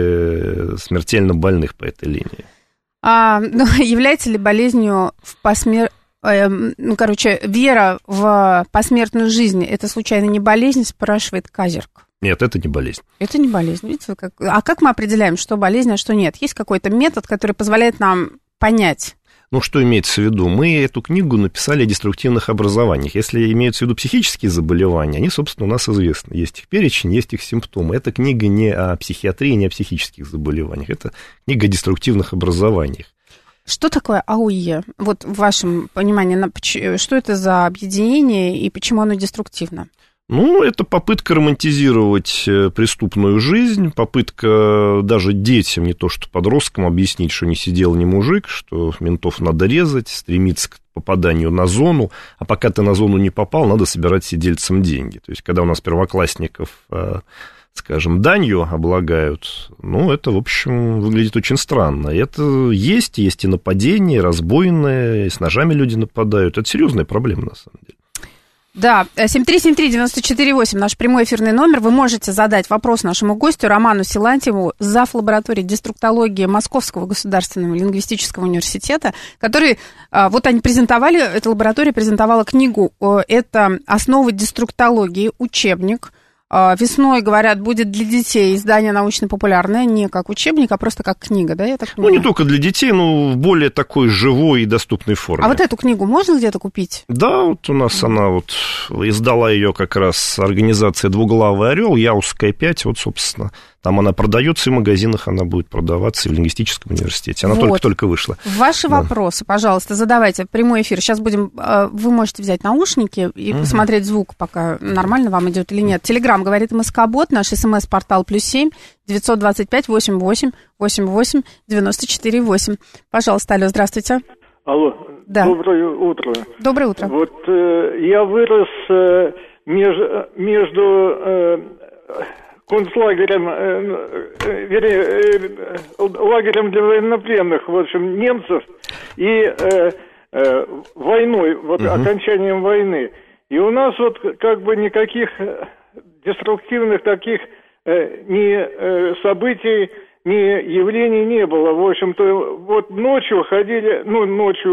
Speaker 8: и смертельно больных по этой линии.
Speaker 2: А, ну, является ли болезнью в посмер... э, ну, короче, вера в посмертную жизнь, это случайно не болезнь, спрашивает Казерк.
Speaker 8: Нет, это не болезнь.
Speaker 2: Это не болезнь. Видите, как... А как мы определяем, что болезнь, а что нет? Есть какой-то метод, который позволяет нам понять?
Speaker 8: Ну, что имеется в виду? Мы эту книгу написали о деструктивных образованиях. Если имеются в виду психические заболевания, они, собственно, у нас известны. Есть их перечень, есть их симптомы. Эта книга не о психиатрии, не о психических заболеваниях. Это книга о деструктивных образованиях.
Speaker 2: Что такое АУЕ? Вот в вашем понимании, что это за объединение и почему оно деструктивно?
Speaker 8: Ну, это попытка романтизировать преступную жизнь, попытка даже детям, не то что подросткам, объяснить, что не сидел ни мужик, что ментов надо резать, стремиться к попаданию на зону, а пока ты на зону не попал, надо собирать сидельцам деньги. То есть, когда у нас первоклассников скажем, данью облагают, ну, это, в общем, выглядит очень странно. И это есть, есть и нападения, и разбойные, и с ножами люди нападают. Это серьезная проблема, на самом деле.
Speaker 2: Да, семь три семь три девять четыре восемь, наш прямой эфирный номер. Вы можете задать вопрос нашему гостю Роману Силантьеву, зав. Лаборатории деструктологии Московского государственного лингвистического университета, который, вот они презентовали, эта лаборатория презентовала книгу, это «Основы деструктологии», учебник. Весной, говорят, будет для детей издание научно-популярное, не как учебник, а просто как книга, да, я так понимаю?
Speaker 8: Ну, не только для детей, но в более такой живой и доступной форме.
Speaker 2: А вот эту книгу можно где-то купить?
Speaker 8: Да, вот у нас mm-hmm. она вот, издала ее как раз организация «Двуглавый орел», Яузская пять, вот, собственно, там она продается, и в магазинах она будет продаваться, и в лингвистическом университете. Она вот. только-только вышла.
Speaker 2: Ваши
Speaker 8: да.
Speaker 2: вопросы, пожалуйста, задавайте. Прямой эфир. Сейчас будем... Вы можете взять наушники и угу. посмотреть звук, пока нормально вам идет или нет. Телеграм, говорит МСК-бот, наш смс-портал плюс семь девятьсот двадцать пять восемьдесят восемь восемьдесят восемь девяносто четыре восемь. Пожалуйста, алло, здравствуйте.
Speaker 9: Алло,
Speaker 2: да.
Speaker 9: Доброе утро.
Speaker 2: Доброе утро.
Speaker 9: Вот э, я вырос э, меж, между... Э, концлагерем, э, вернее, э, лагерем для военнопленных, в общем, немцев, и э, э, войной, вот угу. окончанием войны. И у нас вот как бы никаких деструктивных таких э, ни э, событий, ни явлений не было. В общем-то, вот ночью ходили, ну, ночью,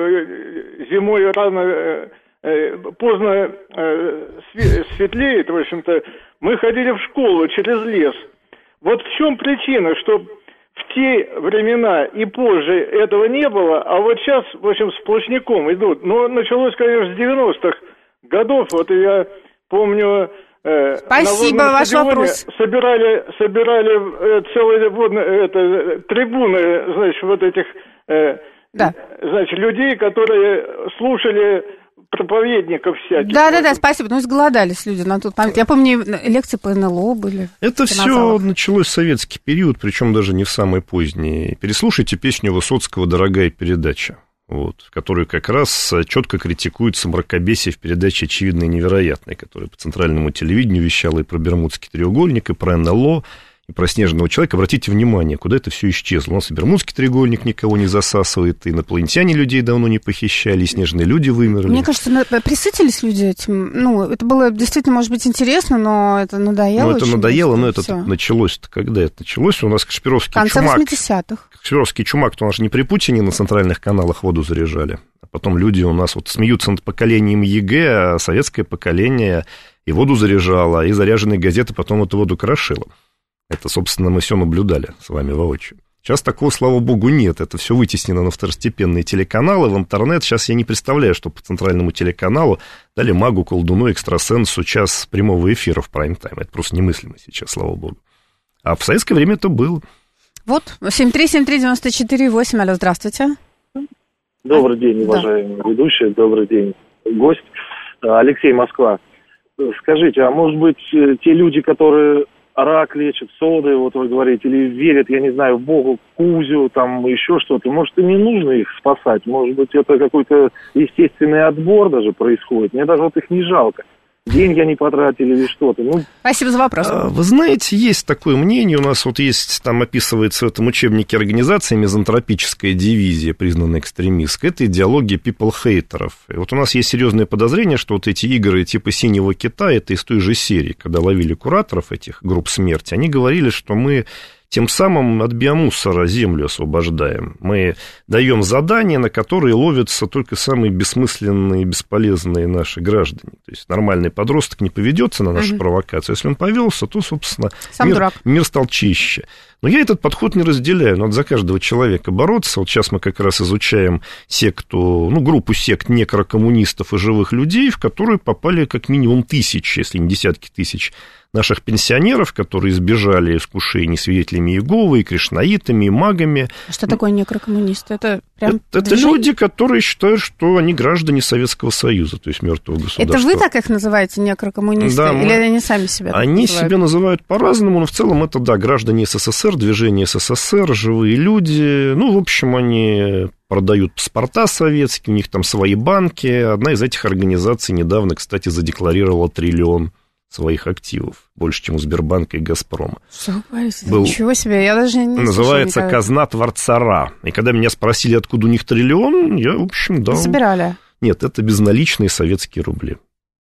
Speaker 9: э, зимой рано, э, э, поздно э, светлеет, в общем-то, мы ходили в школу через лес. Вот в чем причина, что в те времена и позже этого не было, а вот сейчас, в общем, сплошняком идут. Но началось, конечно, с девяностых годов. Вот я помню... Э,
Speaker 2: Спасибо,
Speaker 9: на
Speaker 2: ваш вопрос.
Speaker 9: Собирали, собирали э, целые вот, это, трибуны, значит, вот этих... Э, да. Значит, людей, которые слушали... проповедников всяких.
Speaker 2: Да-да-да, спасибо. Ну, изголодались люди на тот момент. Я помню, лекции по эн эл о были.
Speaker 8: Это все началось в советский период, причем даже не в самый поздний. Переслушайте песню Высоцкого «Дорогая передача», вот, в которой как раз четко критикуется мракобесие в передаче «Очевидное и невероятное», которая по центральному телевидению вещала и про Бермудский треугольник, и про эн эл о, и про снежного человека. Обратите внимание, куда это все исчезло. У нас и Бермудский треугольник никого не засасывает, и инопланетяне людей давно не похищали, и снежные люди вымерли.
Speaker 2: Мне кажется, присытились люди этим. Ну, это было действительно, может быть, интересно, но это надоело.
Speaker 8: Ну, это надоело, но это началось-то когда это началось? У нас Кашпировский чумак. В конце
Speaker 2: восьмидесятых.
Speaker 8: Кашпировский чумак, то у нас же не при Путине на центральных каналах воду заряжали. А потом люди у нас вот смеются над поколением ЕГЭ, а советское поколение и воду заряжало, и заряженные газеты потом эту воду крошило. Это, собственно, мы все наблюдали с вами воочию. Сейчас такого, слава богу, нет. Это все вытеснено на второстепенные телеканалы, в интернет. Сейчас я не представляю, что по центральному телеканалу дали магу, колдуну, экстрасенсу час прямого эфира в прайм-тайм. Это просто немыслимо сейчас, слава богу. А в советское время это было. Вот,
Speaker 2: семь три семь три девять четыре восемь, алло, здравствуйте.
Speaker 10: Добрый день, уважаемые да. ведущие, добрый день, гость. Алексей, Москва. Скажите, а может быть, те люди, которые... рак лечат содой, вот вы говорите, или верят, я не знаю, в Богу, Кузю, там еще что-то. Может, и не нужно их спасать. Может быть, это какой-то естественный отбор даже происходит. Мне даже вот их не жалко. Деньги они потратили или что-то. Ну...
Speaker 2: Спасибо за вопрос.
Speaker 8: Вы знаете, есть такое мнение. У нас вот есть, там описывается в этом учебнике организации мизантропическая дивизия, признанная экстремистской. Это идеология people-хейтеров. И вот у нас есть серьезное подозрение, что вот эти игры типа «Синего кита» это из той же серии. Когда ловили кураторов этих групп смерти, они говорили, что мы... тем самым от биомусора землю освобождаем. Мы даем задания, на которые ловятся только самые бессмысленные и бесполезные наши граждане. То есть нормальный подросток не поведется на нашу угу. провокацию. Если он повелся, то, собственно, мир, мир стал чище. Но я этот подход не разделяю. Надо за каждого человека бороться. Вот сейчас мы как раз изучаем секту, ну, группу сект некрокоммунистов и живых людей, в которую попали как минимум тысячи, если не десятки тысяч наших пенсионеров, которые избежали искушений свидетелями Иеговы, и кришнаитами, и магами.
Speaker 2: Что такое некрокоммунисты? Это прям
Speaker 8: Это, это люди, которые считают, что они граждане Советского Союза, то есть мертвого государства.
Speaker 2: Это вы так их называете, некрокоммунисты? Да, или мы... они сами себя
Speaker 8: Они
Speaker 2: называют?
Speaker 8: себя называют по-разному, но в целом это, да, граждане СССР, движение СССР, живые люди. Ну, в общем, они... продают паспорта советские, у них там свои банки. Одна из этих организаций недавно, кстати, задекларировала триллион своих активов, больше, чем у Сбербанка и Газпрома.
Speaker 2: Что вы говорите? Был, ничего себе, я даже не
Speaker 8: называется «Казна Творца Ра». И когда меня спросили, откуда у них триллион, я, в общем, дал...
Speaker 2: Собирали?
Speaker 8: Нет, это безналичные советские рубли.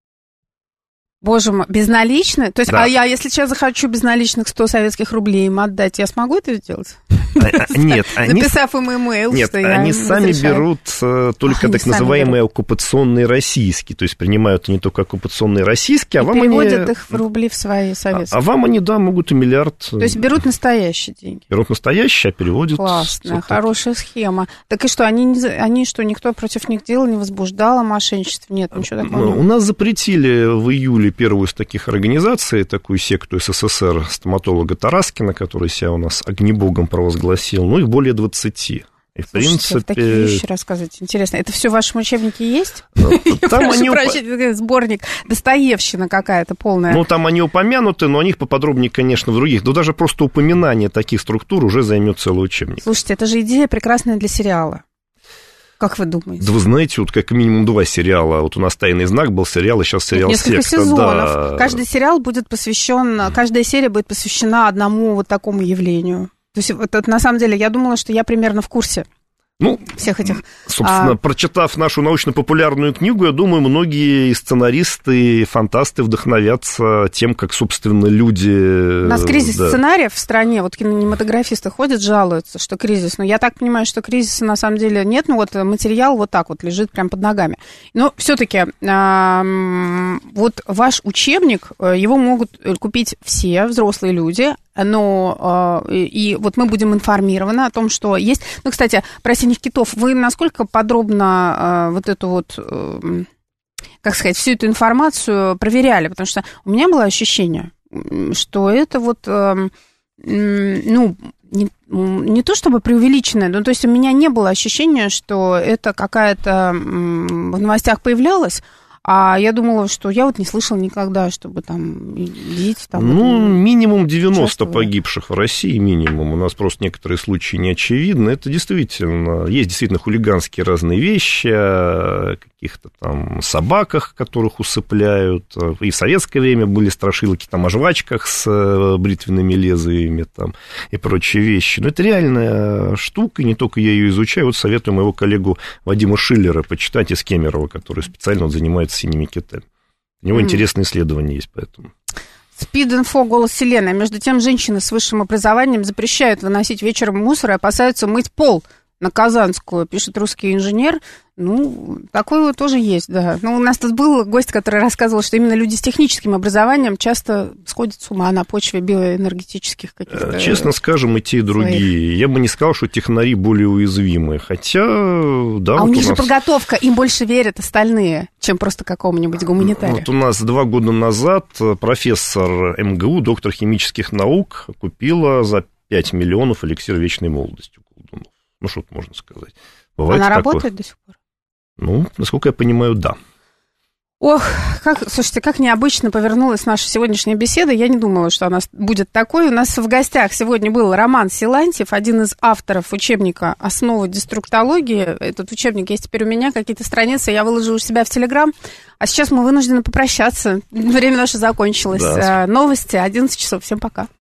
Speaker 2: Боже мой, безналичные? То есть,
Speaker 8: да.
Speaker 2: а я, если сейчас захочу безналичных сто советских рублей им отдать, я смогу это сделать?
Speaker 8: Нет, они...
Speaker 2: Записав им имейл,
Speaker 8: Нет,
Speaker 2: что я
Speaker 8: они сами
Speaker 2: разрешаю.
Speaker 8: берут только
Speaker 2: Ах,
Speaker 8: так называемые оккупационные российские, то есть принимают не только оккупационные российские, а
Speaker 2: и
Speaker 8: вам
Speaker 2: переводят
Speaker 8: они...
Speaker 2: их в рубли в свои советские.
Speaker 8: А, а вам они, да, могут и миллиард...
Speaker 2: То есть берут настоящие деньги?
Speaker 8: Берут настоящие, а переводят...
Speaker 2: Классная,
Speaker 8: вот
Speaker 2: хорошая схема. Так и что, они, не, они что, никто против них делал, не возбуждал о мошенничестве? Нет, ничего такого нет.
Speaker 8: У нас запретили в июле первую из таких организаций, такую секту СССР, стоматолога Тараскина, который себя у нас огнебогом провозгласил, ну, их более двадцати. И, в
Speaker 2: Слушайте,
Speaker 8: принципе...
Speaker 2: такие вещи рассказывайте. Интересно, это все в вашем учебнике есть?
Speaker 8: Там они
Speaker 2: уп... Сборник Достоевщина какая-то полная.
Speaker 8: Ну, там они упомянуты, но о них поподробнее, конечно, в других. Но даже просто упоминание таких структур уже займет целый учебник.
Speaker 2: Слушайте, это же идея прекрасная для сериала. Как вы думаете?
Speaker 8: Да вы знаете, вот как минимум два сериала. Вот у нас «Тайный знак» был сериал, и сейчас сериал
Speaker 2: «Несколько
Speaker 8: «Секта».
Speaker 2: сезонов.
Speaker 8: Да.
Speaker 2: Каждый сериал будет посвящен, каждая серия будет посвящена одному вот такому явлению. То есть, вот, это, на самом деле, я думала, что я примерно в курсе. Ну, всех этих...
Speaker 8: Собственно,
Speaker 2: а...
Speaker 8: прочитав нашу научно-популярную книгу, я думаю, многие сценаристы и фантасты вдохновятся тем, как, собственно, люди...
Speaker 2: У нас кризис
Speaker 8: да.
Speaker 2: сценариев в стране, вот кинематографисты ходят, жалуются, что кризис. Но я так понимаю, что кризиса на самом деле нет, ну вот материал вот так вот лежит прямо под ногами. Но все-таки вот ваш учебник, его могут купить все взрослые люди, но и вот мы будем информированы о том, что есть... Ну, кстати, про синих китов, вы насколько подробно вот эту вот, как сказать, всю эту информацию проверяли? Потому что у меня было ощущение, что это вот, ну, не, не то чтобы преувеличенное, но то есть у меня не было ощущения, что это какая-то в новостях появлялась. А я думала, что я вот не слышала никогда, чтобы там дети там...
Speaker 8: Ну, минимум девяносто погибших в России, минимум. У нас просто некоторые случаи не очевидны. Это действительно... Есть действительно хулиганские разные вещи, о каких-то там собаках, которых усыпляют. И в советское время были страшилки там о жвачках с бритвенными лезвиями там, и прочие вещи. Но это реальная штука, и не только я ее изучаю. Вот советую моего коллегу Вадима Шиллера почитать из Кемерово, который специально вот занимается синими китами. У него mm. интересные исследования есть поэтому.
Speaker 2: Спид-инфо, голос вселенной. Между тем, женщины с высшим образованием запрещают выносить вечером мусор и опасаются мыть пол на Казанскую, пишет русский инженер. Ну, такое тоже есть, да. Ну, у нас тут был гость, который рассказывал, что именно люди с техническим образованием часто сходят с ума на почве биоэнергетических каких-то...
Speaker 8: Честно скажем, и те, и другие. Своих. Я бы не сказал, что технари более уязвимы, хотя... Да,
Speaker 2: а
Speaker 8: вот
Speaker 2: у них
Speaker 8: у
Speaker 2: же
Speaker 8: нас...
Speaker 2: подготовка, им больше верят остальные, чем просто какому-нибудь гуманитарию.
Speaker 8: Вот у нас два года назад профессор эм гэ у, доктор химических наук, купила за пять миллионов эликсир вечной молодости у колдунов. Ну, что тут можно сказать. Бывает
Speaker 2: Она
Speaker 8: такое.
Speaker 2: работает до сих пор?
Speaker 8: Ну, насколько я понимаю, да.
Speaker 2: Ох, как, слушайте, как необычно повернулась наша сегодняшняя беседа. Я не думала, что она будет такой. У нас в гостях сегодня был Роман Силантьев, один из авторов учебника «Основы деструктологии». Этот учебник есть теперь у меня, какие-то страницы я выложу у себя в Телеграм. А сейчас мы вынуждены попрощаться. Время наше закончилось. Да. Новости, одиннадцать часов. Всем пока.